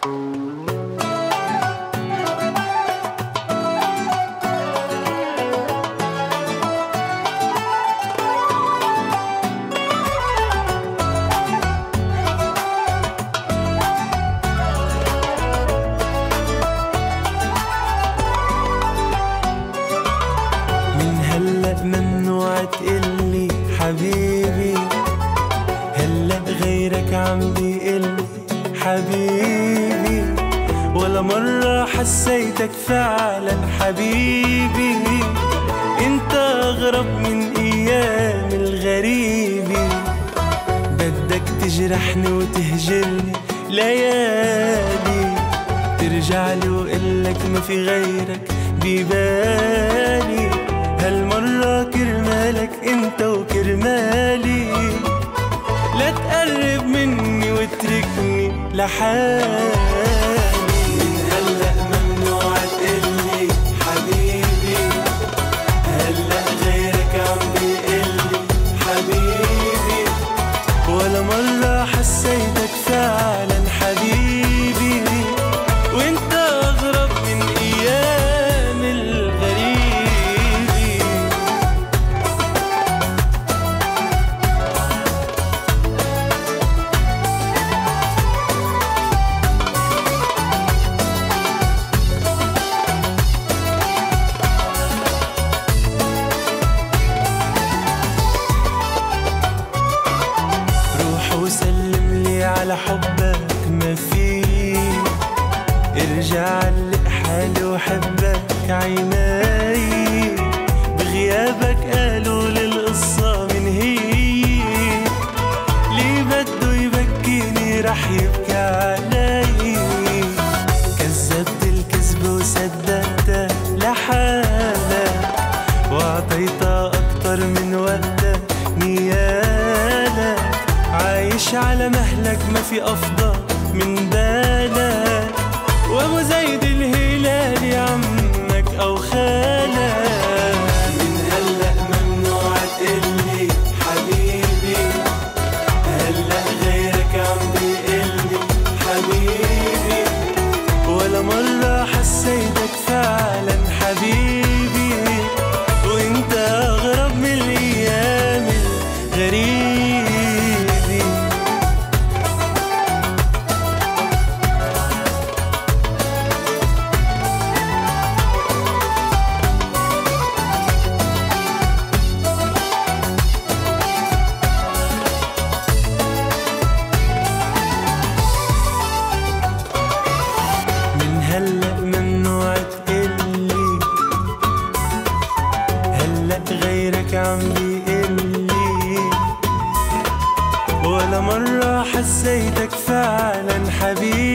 ممنوع تقلي حبيبي، هلأ غيرك عم بيقلي حبيبي، ولا مرة حسيتك فعلا حبيبي، انت أغرب من أيام الغريبي، بدك تجرحني وتهجرني ليالي، ترجعلي وقلك ما في غيرك ببالي، هالمرة كرمالك انت وكرمالي، لا تقرب مني واتركني لحالي. من هلأ ممنوع تقلي حبيبي، هلأ غيرك عم بيقلي حبيبي، ولا مرة حسيتك فعلا حبيبي، وانت أغرب من أيام الغريب. وسلم لي على حبك ما فيه، ارجع علق حالي وحبك عيناي، بغيابك قالوا للقصة من هي، اللي بده يبكيني رح يبكي علي، كذبت الكذب وصدقتها لحالك، وعطيتها أكتر من وقتك نيالك، عايش على مهلك ما في أفضل من بالك، وأبو زيد الهلالي عمك أو خالك. من هلأ ممنوع تقلي حبيبي، هلأ غيرك عم بيقلي حبيبي، ولا مرة حسيتك فعلا حبيبي، وانت أغرب من الأيام الغريب. هلأ ممنوع تقلي، هلأ غيرك عم بيقلي، ولا مرة حسيتك فعلا حبيبي،